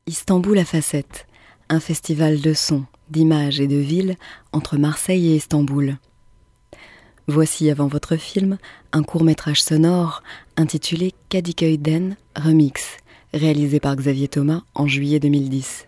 Istanbul à facettes, un festival de sons, d'images et de villes entre Marseille et Istanbul. Voici avant votre film un court-métrage sonore intitulé Kadıköy'den Remix, réalisé par Xavier Thomas en juillet 2010.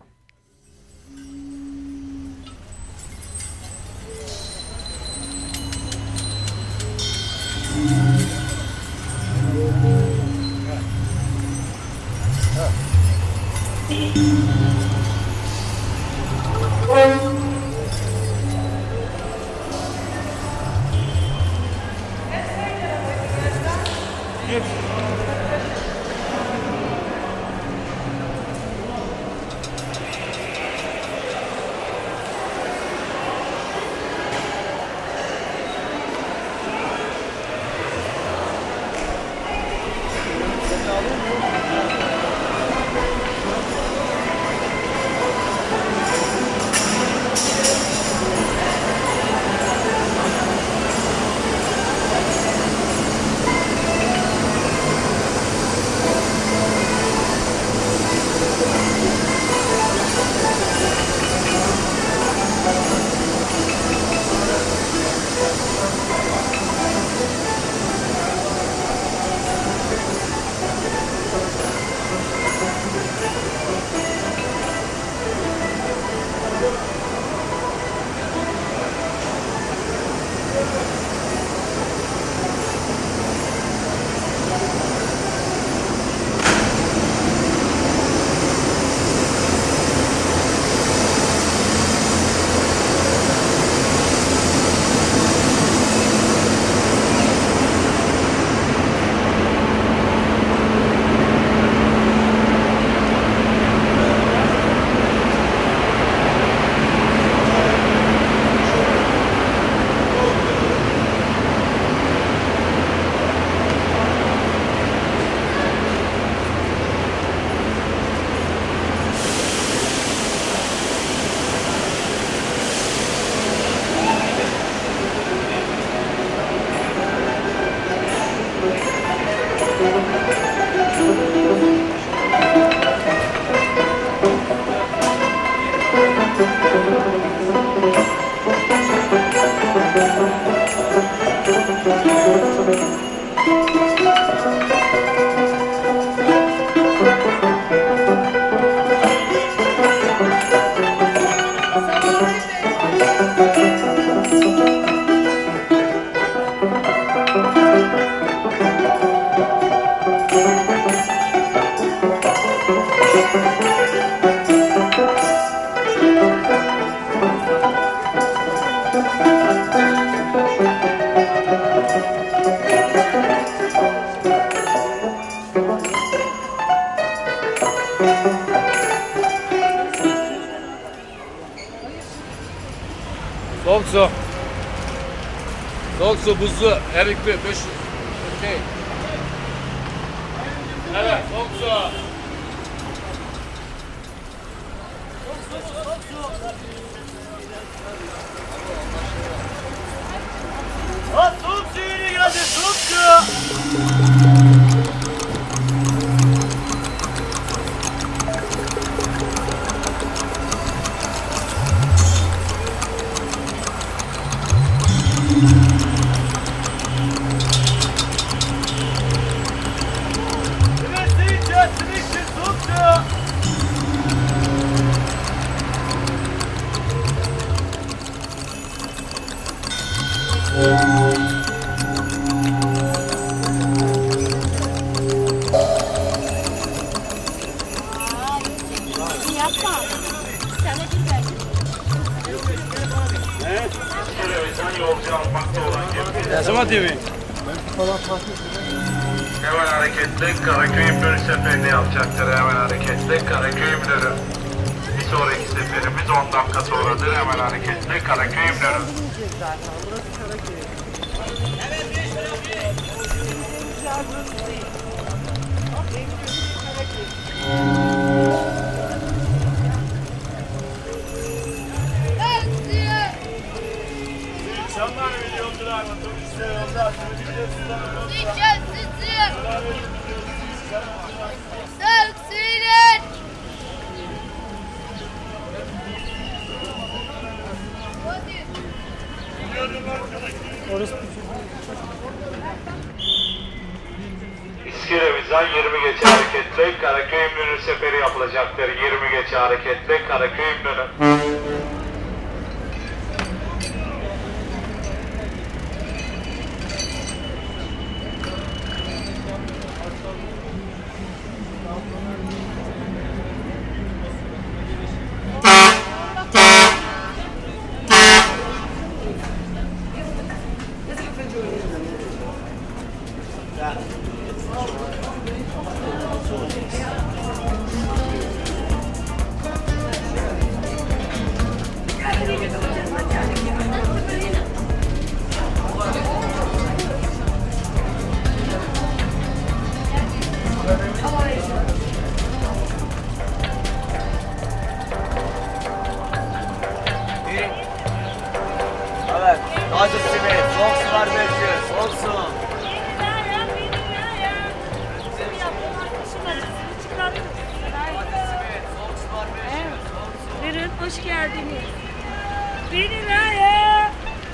Soğuk su, buzlu, erikli, 500. Okay. Evet, soğuk su. Soğuk su yeni geldi, soğuk su. Ne zaman TV? Hemen hareketli Karaköy Müdürü seferini yapacaktır. Hemen hareketli Karaköy Müdürü. Bir sonraki seferimiz 10 dakika sonradır. Hemen hareketli Karaköy Müdürü. İnsanlar milyoncular, otobüsler, yolda, Soğuk suyun. Karaköy'ün seferi yapılacaktır. 20 geçe hareketle Karaköy'ün önü. Evet. Taze simit. Soğuk su var belki. Soğuk su. Buyurun, hoş geldiniz. Beni la ya.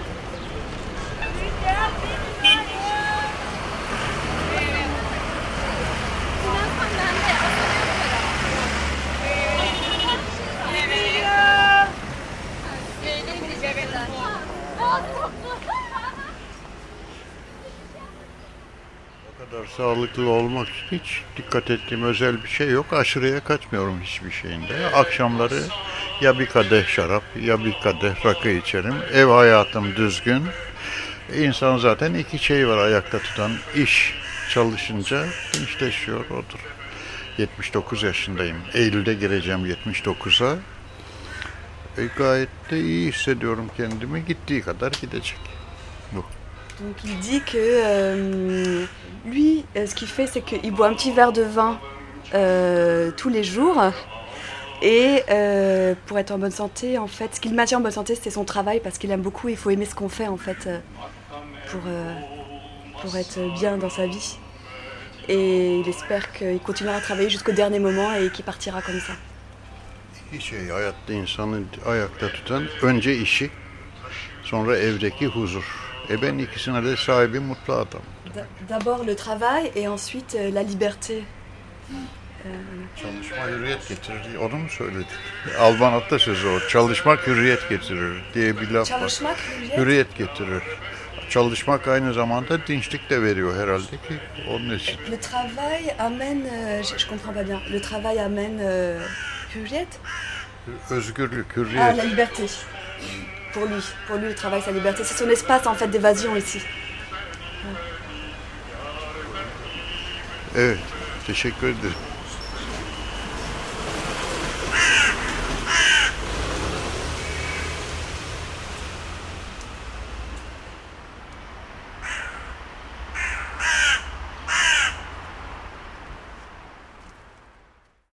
O kadar sağlıklı olmak için hiç dikkat ettiğim özel bir şey yok. Aşırıya kaçmıyorum hiçbir şeyinde. Akşamları ya bir kadeh şarap ya bir kadeh rakı içerim. Ev hayatım düzgün. İnsan zaten iki şey var ayakta tutan. İş çalışınca dinçleşiyor odur. 79 yaşındayım. Eylül'de gireceğim 79'a. Gayet de iyi hissediyorum kendimi. Gittiği kadar gidecek. Bu. Donc il dit que lui, ce qu'il fait, c'est qu'il boit un petit verre de vin tous les jours. Et pour être en bonne santé, en fait, ce qu'il maintient en bonne santé, c'est son travail parce qu'il aime beaucoup. Il faut aimer ce qu'on fait, en fait, pour être bien dans sa vie. Et il espère qu'il continuera à travailler jusqu'au dernier moment et qu'il partira comme ça. İki şey hayatta insanı ayakta tutan önce işi, sonra evdeki huzur. Ben ikisine de sahibim, mutlu adam. D'abord le travail et ensuite la liberté. Çalışma hürriyet getirir. Onu mu söyledik? Alman atasözü o. Çalışmak hürriyet getirir diye bir laf var. Çalışmak Hürriyet getirir. Çalışmak aynı zamanda dinçlik de veriyor herhalde ki onun için. Le travail amène, je comprends pas bien. Le travail amène hürriyet. Özgürlük, Ah, hürriyet. la liberté. Pour lui, le travail, c'est la liberté. C'est son espace en fait d'évasion ici. Evet, teşekkür ederim.